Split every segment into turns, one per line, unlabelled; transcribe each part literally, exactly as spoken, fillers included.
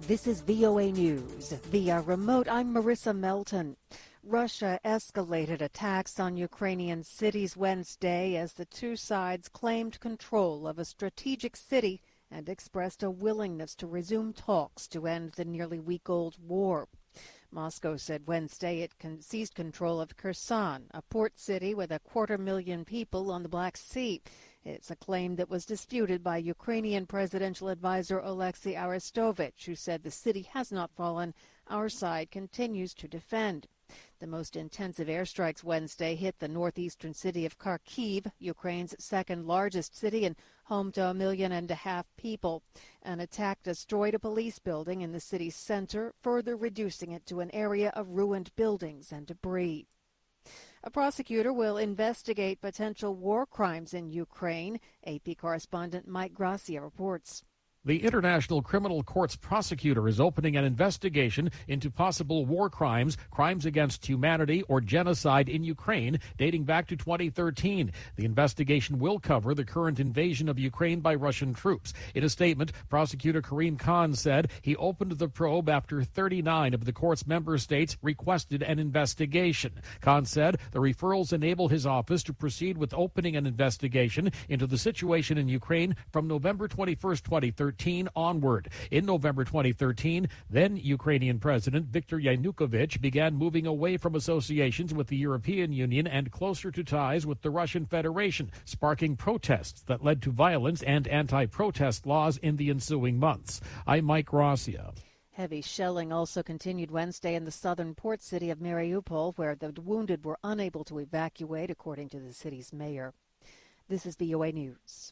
This is V O A News. Via remote, I'm Marissa Melton. Russia escalated attacks on Ukrainian cities Wednesday as the two sides claimed control of a strategic city and expressed a willingness to resume talks to end the nearly week-old war. Moscow said Wednesday it con- seized control of Kherson, a port city with a quarter million people on the Black Sea. It's a claim that was disputed by Ukrainian presidential advisor Oleksiy Arestovich, who said the city has not fallen. Our side continues to defend. The most intensive airstrikes Wednesday hit the northeastern city of Kharkiv, Ukraine's second largest city and home to a million and a half people. An attack destroyed a police building in the city's center, further reducing it to an area of ruined buildings and debris. A prosecutor will investigate potential war crimes in Ukraine. A P correspondent Mike Gracia reports.
The International Criminal Court's prosecutor is opening an investigation into possible war crimes, crimes against humanity, or genocide in Ukraine dating back to twenty thirteen. The investigation will cover the current invasion of Ukraine by Russian troops. In a statement, prosecutor Karim Khan said he opened the probe after thirty-nine of the court's member states requested an investigation. Khan said the referrals enable his office to proceed with opening an investigation into the situation in Ukraine from November twenty-first, twenty thirteen onward. In November twenty thirteen, then Ukrainian President Viktor Yanukovych began moving away from associations with the European Union and closer to ties with the Russian Federation, sparking protests that led to violence and anti-protest laws in the ensuing months. I'm Mike Gracia.
Heavy shelling also continued Wednesday in the southern port city of Mariupol, where the wounded were unable to evacuate, according to the city's mayor. This is V O A News.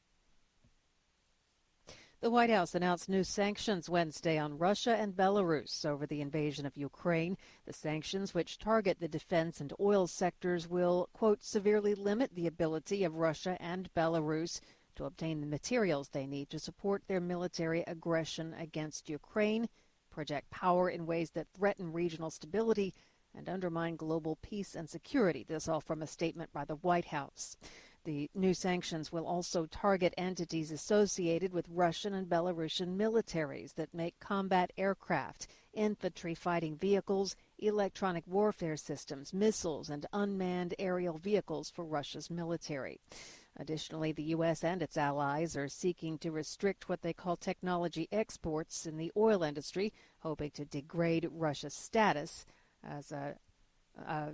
The White House announced new sanctions Wednesday on Russia and Belarus over the invasion of Ukraine. The sanctions, which target the defense and oil sectors, will, quote, severely limit the ability of Russia and Belarus to obtain the materials they need to support their military aggression against Ukraine, project power in ways that threaten regional stability, and undermine global peace and security. This all from a statement by the White House. The new sanctions will also target entities associated with Russian and Belarusian militaries that make combat aircraft, infantry fighting vehicles, electronic warfare systems, missiles, and unmanned aerial vehicles for Russia's military. Additionally, the U S and its allies are seeking to restrict what they call technology exports in the oil industry, hoping to degrade Russia's status as a, a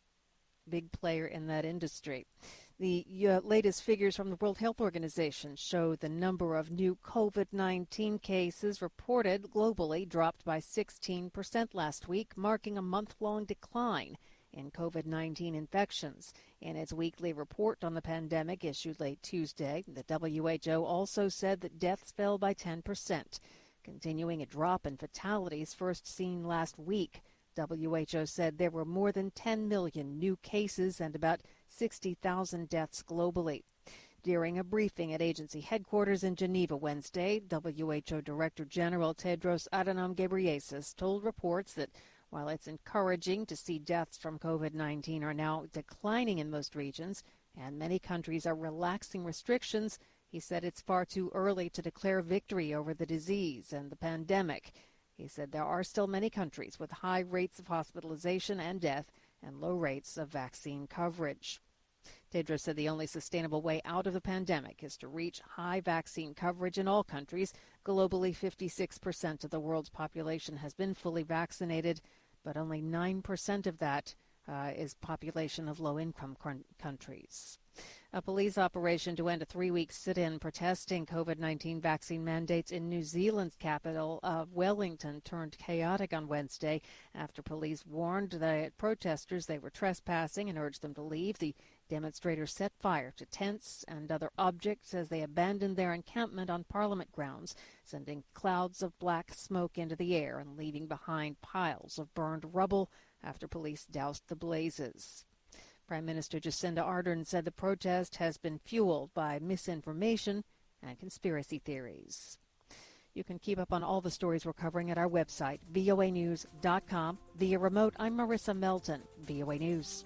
big player in that industry. The uh, latest figures from the World Health Organization show the number of new COVID nineteen cases reported globally dropped by sixteen percent last week, marking a month-long decline in COVID nineteen infections. In its weekly report on the pandemic issued late Tuesday, the W H O also said that deaths fell by ten percent, continuing a drop in fatalities first seen last week. W H O said there were more than ten million new cases and about sixty thousand deaths globally. During a briefing at agency headquarters in Geneva Wednesday, W H O Director General Tedros Adhanom Ghebreyesus told reports that while it's encouraging to see deaths from COVID nineteen are now declining in most regions and many countries are relaxing restrictions, he said it's far too early to declare victory over the disease and the pandemic. He said there are still many countries with high rates of hospitalization and death and low rates of vaccine coverage. Tedros said the only sustainable way out of the pandemic is to reach high vaccine coverage in all countries. Globally, fifty-six percent of the world's population has been fully vaccinated, but only nine percent of that uh, is population of low-income countries. A police operation to end a three-week sit-in protesting COVID nineteen vaccine mandates in New Zealand's capital of Wellington turned chaotic on Wednesday after police warned the protesters they were trespassing and urged them to leave. The demonstrators set fire to tents and other objects as they abandoned their encampment on Parliament grounds, sending clouds of black smoke into the air and leaving behind piles of burned rubble after police doused the blazes. Prime Minister Jacinda Ardern said the protest has been fueled by misinformation and conspiracy theories. You can keep up on all the stories we're covering at our website, V O A news dot com. Via remote, I'm Marissa Melton, V O A News.